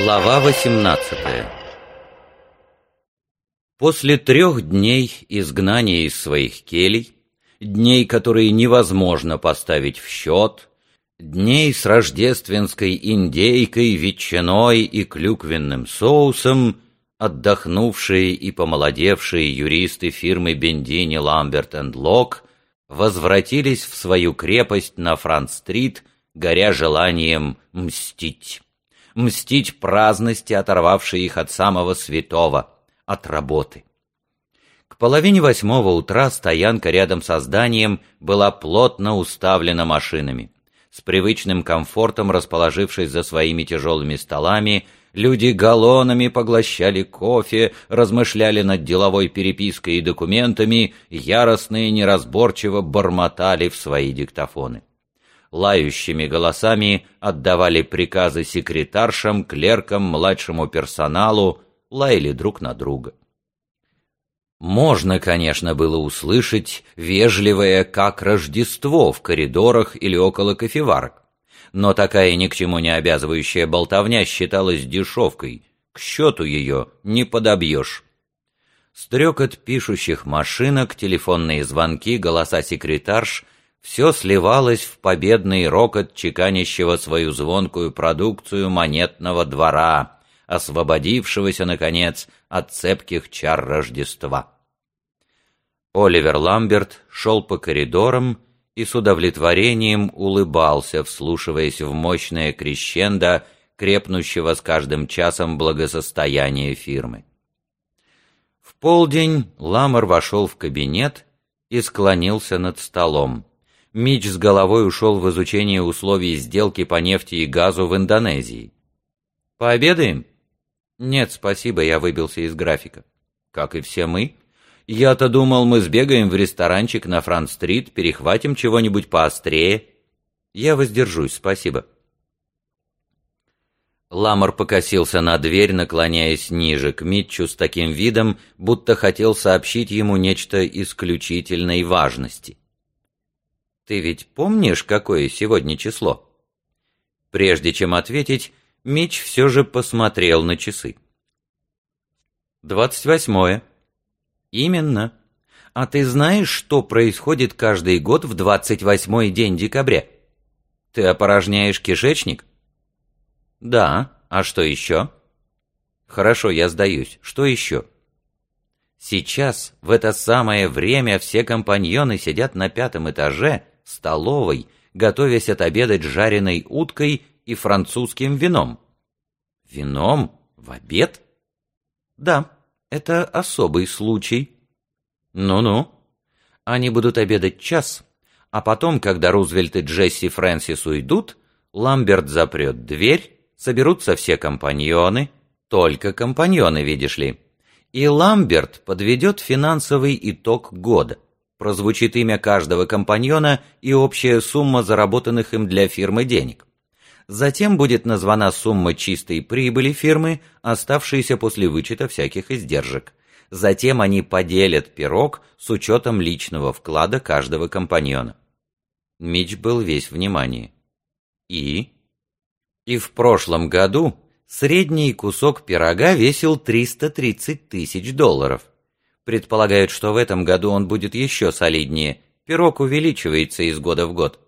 Глава 18. После 3 дней изгнания из своих келей, дней, которые невозможно поставить в счет, дней с рождественской индейкой, ветчиной и клюквенным соусом, отдохнувшие и помолодевшие юристы фирмы Бендини, Ламберт энд Лок возвратились в свою крепость на Франц-стрит, горя желанием мстить. Мстить праздности, оторвавшей их от самого святого, от работы. К 7:30 утра стоянка рядом со зданием была плотно уставлена машинами. С привычным комфортом, расположившись за своими тяжелыми столами, люди галлонами поглощали кофе, размышляли над деловой перепиской и документами, яростно и неразборчиво бормотали в свои диктофоны. Лающими голосами отдавали приказы секретаршам, клеркам, младшему персоналу, лаяли друг на друга. Можно, конечно, было услышать вежливое «как Рождество» в коридорах или около кофеварок, но такая ни к чему не обязывающая болтовня считалась дешевкой, к счету ее не подобьешь. Стрекот пишущих машинок, телефонные звонки, голоса секретарш — все сливалось в победный рокот чеканящего свою звонкую продукцию монетного двора, освободившегося, наконец, от цепких чар Рождества. Оливер Ламберт шел по коридорам и с удовлетворением улыбался, вслушиваясь в мощное крещендо, крепнущего с каждым часом благосостояния фирмы. В полдень Ламар вошел в кабинет и склонился над столом. Митч с головой ушел в изучение условий сделки по нефти и газу в Индонезии. «Пообедаем?» «Нет, спасибо, я выбился из графика». «Как и все мы. Я-то думал, мы сбегаем в ресторанчик на Франц-стрит, перехватим чего-нибудь поострее». «Я воздержусь, спасибо». Ламар покосился на дверь, наклоняясь ниже к Митчу с таким видом, будто хотел сообщить ему нечто исключительной важности. «Ты ведь помнишь, какое сегодня число?» Прежде чем ответить, Митч все же посмотрел на часы. 28. «Именно. А ты знаешь, что происходит каждый год в 28-й день декабря? Ты опорожняешь кишечник?» «Да. А что еще?» «Хорошо, я сдаюсь. Что еще?» «Сейчас, в это самое время, все компаньоны сидят на 5-м этаже, столовой, готовясь отобедать жареной уткой и французским вином». «Вином? В обед?» «Да, это особый случай». «Ну-ну. Они будут обедать час, а потом, когда Рузвельт и Джесси Фрэнсис уйдут, Ламберт запрет дверь, соберутся все компаньоны, только компаньоны, видишь ли, и Ламберт подведет финансовый итог года. Прозвучит имя каждого компаньона и общая сумма заработанных им для фирмы денег. Затем будет названа сумма чистой прибыли фирмы, оставшейся после вычета всяких издержек. Затем они поделят пирог с учетом личного вклада каждого компаньона. Митч был весь внимание. И в прошлом году средний кусок пирога весил $330 000. Предполагают, что в этом году он будет еще солиднее. Пирог увеличивается из года в год.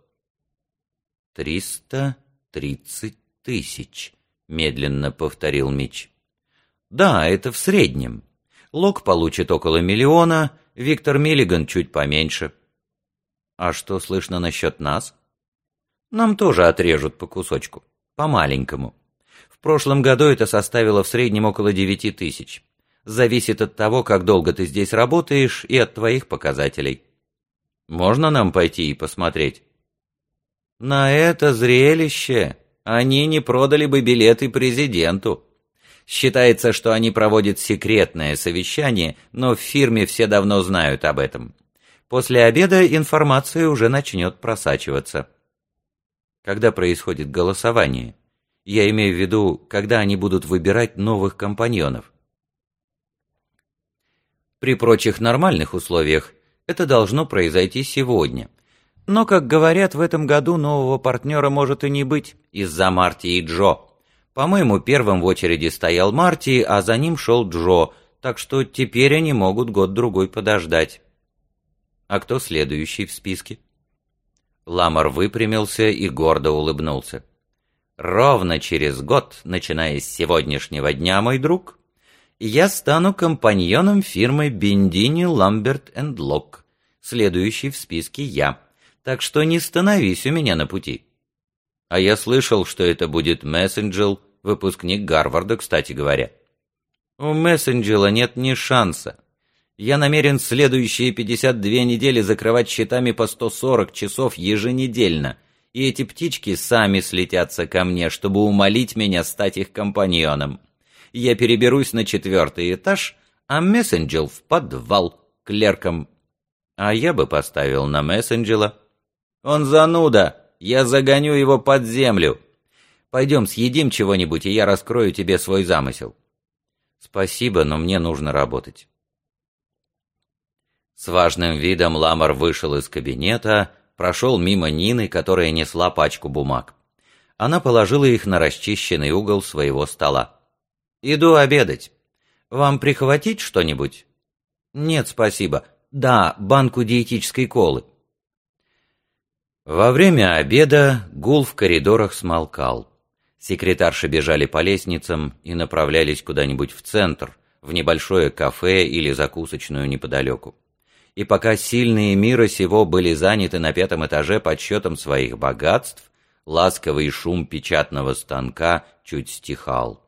330 000, медленно повторил Митч. Да, это в среднем. Лок получит около 1 000 000, Виктор Миллиган чуть поменьше. А что слышно насчет нас? Нам тоже отрежут по кусочку, по-маленькому. В прошлом году это составило в среднем около 9 000. Зависит от того, как долго ты здесь работаешь, и от твоих показателей. Можно нам пойти и посмотреть? На это зрелище они не продали бы билеты президенту. Считается, что они проводят секретное совещание, но в фирме все давно знают об этом. После обеда информация уже начнет просачиваться. Когда происходит голосование? Я имею в виду, когда они будут выбирать новых компаньонов. При прочих нормальных условиях это должно произойти сегодня. Но, как говорят, в этом году нового партнера может и не быть из-за Марти и Джо. По-моему, первым в очереди стоял Марти, а за ним шел Джо, так что теперь они могут год-другой подождать. А кто следующий в списке? Ламар выпрямился и гордо улыбнулся. Ровно через год, начиная с сегодняшнего дня, мой друг, я стану компаньоном фирмы Бендини, Ламберт энд Лок. Следующий в списке я. Так что не становись у меня на пути. А я слышал, что это будет Мессенджел, выпускник Гарварда, кстати говоря. У Мессенджела нет ни шанса. Я намерен следующие 52 недели закрывать счетами по 140 часов еженедельно, и эти птички сами слетятся ко мне, чтобы умолить меня стать их компаньоном. Я переберусь на 4-й этаж, а Мессенджел в подвал, клерком. А я бы поставил на Мессенджела. Он зануда, я загоню его под землю. Пойдем съедим чего-нибудь, и я раскрою тебе свой замысел. Спасибо, но мне нужно работать. С важным видом Ламар вышел из кабинета, прошел мимо Нины, которая несла пачку бумаг. Она положила их на расчищенный угол своего стола. «Иду обедать. Вам прихватить что-нибудь?» «Нет, спасибо. Да, банку диетической колы». Во время обеда гул в коридорах смолкал. Секретарши бежали по лестницам и направлялись куда-нибудь в центр, в небольшое кафе или закусочную неподалеку. И пока сильные мира сего были заняты на 5-м этаже подсчетом своих богатств, ласковый шум печатного станка чуть стихал.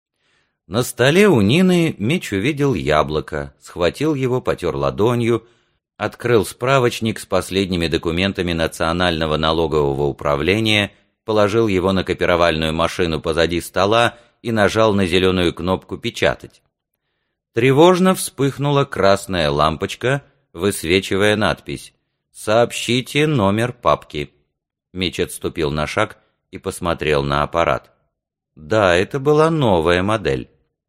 На столе у Нины Митч увидел яблоко, схватил его, потер ладонью, открыл справочник с последними документами Национального налогового управления, положил его на копировальную машину позади стола и нажал на зеленую кнопку «Печатать». Тревожно вспыхнула красная лампочка, высвечивая надпись «Сообщите номер папки». Митч отступил на шаг и посмотрел на аппарат. Да, это была новая модель.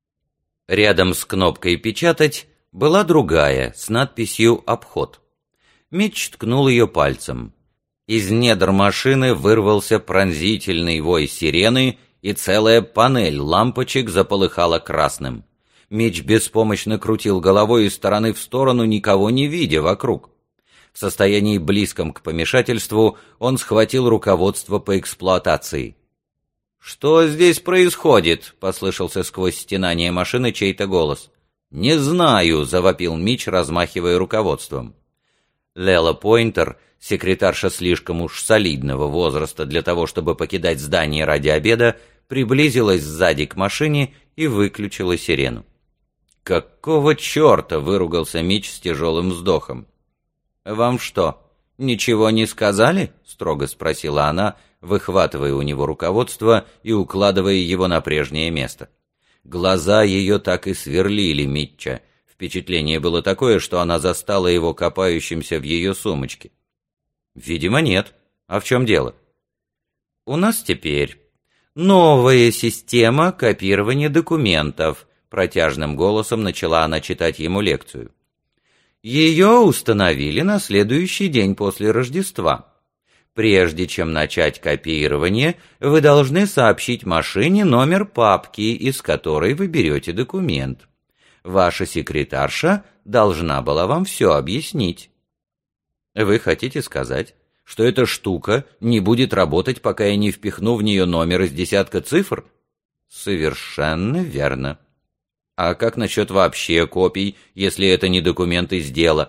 Рядом с кнопкой «Печатать» была другая, с надписью «Обход». Митч ткнул ее пальцем. Из недр машины вырвался пронзительный вой сирены, и целая панель лампочек заполыхала красным. Митч беспомощно крутил головой из стороны в сторону, никого не видя вокруг. В состоянии близком к помешательству он схватил руководство по эксплуатации. «Что здесь происходит?» — послышался сквозь стенание машины чей-то голос. «Не знаю», — завопил Митч, размахивая руководством. Лела Пойнтер, секретарша слишком уж солидного возраста для того, чтобы покидать здание ради обеда, приблизилась сзади к машине и выключила сирену. «Какого черта?» — выругался Митч с тяжелым вздохом. «Вам что, ничего не сказали?» — строго спросила она, выхватывая у него руководство и укладывая его на прежнее место. Глаза ее так и сверлили Митча. Впечатление было такое, что она застала его копающимся в ее сумочке. «Видимо, нет. А в чем дело?» «У нас теперь новая система копирования документов», — протяжным голосом начала она читать ему лекцию. «Ее установили на следующий день после Рождества. Прежде чем начать копирование, вы должны сообщить машине номер папки, из которой вы берете документ. Ваша секретарша должна была вам все объяснить». «Вы хотите сказать, что эта штука не будет работать, пока я не впихну в нее номер из десятка цифр?» «Совершенно верно. А как насчет вообще копий, если это не документ из дела?»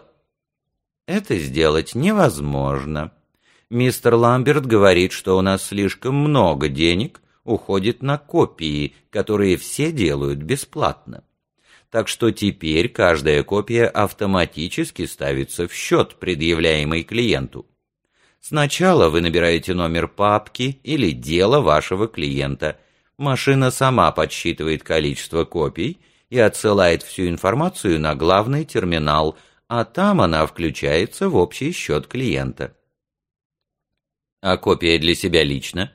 «Это сделать невозможно. Мистер Ламберт говорит, что у нас слишком много денег уходит на копии, которые все делают бесплатно. Так что теперь каждая копия автоматически ставится в счет, предъявляемый клиенту. Сначала вы набираете номер папки или дела вашего клиента. Машина сама подсчитывает количество копий и отсылает всю информацию на главный терминал, а там она включается в общий счет клиента». «А копия для себя лично?»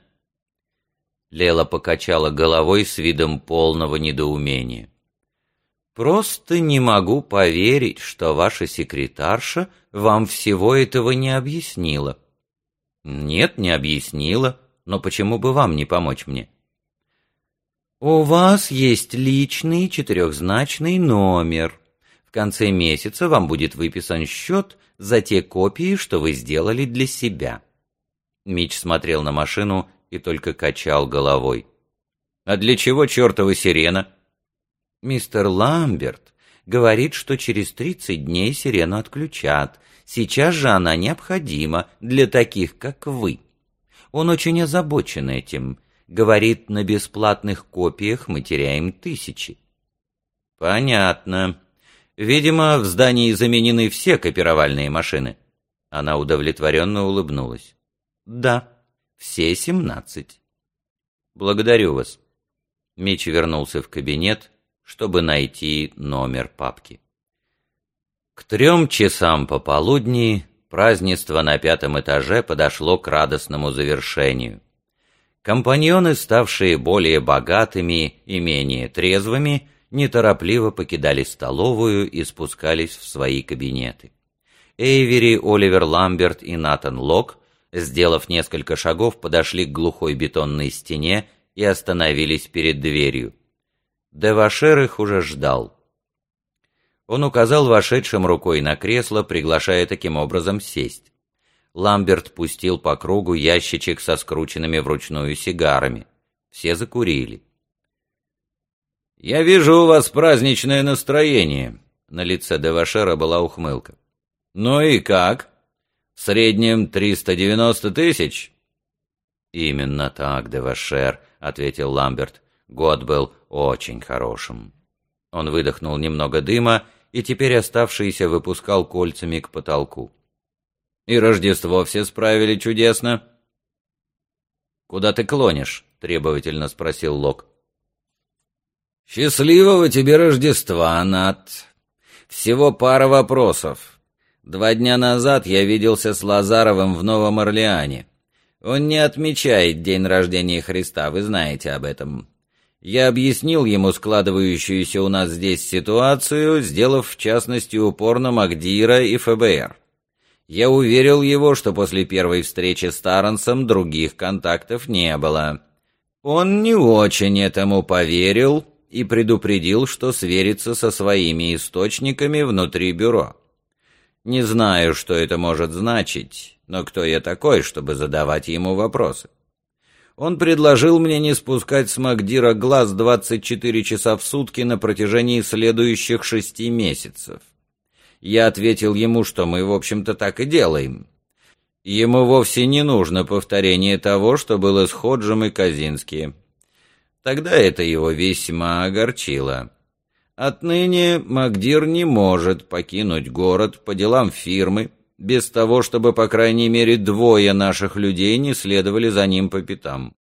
Лела покачала головой с видом полного недоумения. «Просто не могу поверить, что ваша секретарша вам всего этого не объяснила». «Нет, не объяснила, но почему бы вам не помочь мне?» У вас есть личный четырехзначный номер. В конце месяца вам будет выписан счет за те копии, что вы сделали для себя». Митч смотрел на машину и только качал головой. «А для чего чертова сирена?» «Мистер Ламберт говорит, что через 30 дней сирену отключат. Сейчас же она необходима для таких, как вы. Он очень озабочен этим. Говорит, на бесплатных копиях мы теряем тысячи». «Понятно. Видимо, в здании заменены все копировальные машины». Она удовлетворенно улыбнулась. «Да, все 17. «Благодарю вас». Митч вернулся в кабинет, чтобы найти номер папки. К 3 часам пополудни празднество на 5-м этаже подошло к радостному завершению. Компаньоны, ставшие более богатыми и менее трезвыми, неторопливо покидали столовую и спускались в свои кабинеты. Эйвери, Оливер Ламберт и Натан Лок, сделав несколько шагов, подошли к глухой бетонной стене и остановились перед дверью. Девашер их уже ждал. Он указал вошедшим рукой на кресло, приглашая таким образом сесть. Ламберт пустил по кругу ящичек со скрученными вручную сигарами. Все закурили. «Я вижу у вас праздничное настроение», — на лице Девашера была ухмылка. «Ну и как? В среднем 390 тысяч?» «Именно так, Девашер», — ответил Ламберт. «Год был очень хорошим». Он выдохнул немного дыма и теперь оставшийся выпускал кольцами к потолку. «И Рождество все справили чудесно». «Куда ты клонишь?» — требовательно спросил Лок. «Счастливого тебе Рождества, Нат. Всего пара вопросов. 2 дня назад я виделся с Лазаровым в Новом Орлеане. Он не отмечает день рождения Христа, вы знаете об этом. Я объяснил ему складывающуюся у нас здесь ситуацию, сделав в частности упор на Магдира и ФБР. Я уверил его, что после первой встречи с Тарренсом других контактов не было. Он не очень этому поверил и предупредил, что сверится со своими источниками внутри бюро. Не знаю, что это может значить, но кто я такой, чтобы задавать ему вопросы? Он предложил мне не спускать с Магдира глаз 24 часа в сутки на протяжении следующих 6 месяцев. Я ответил ему, что мы, в общем-то, так и делаем. Ему вовсе не нужно повторение того, что было с Ходжем и Казински. Тогда это его весьма огорчило. Отныне Магдир не может покинуть город по делам фирмы, без того, чтобы, по крайней мере, 2 наших людей не следовали за ним по пятам.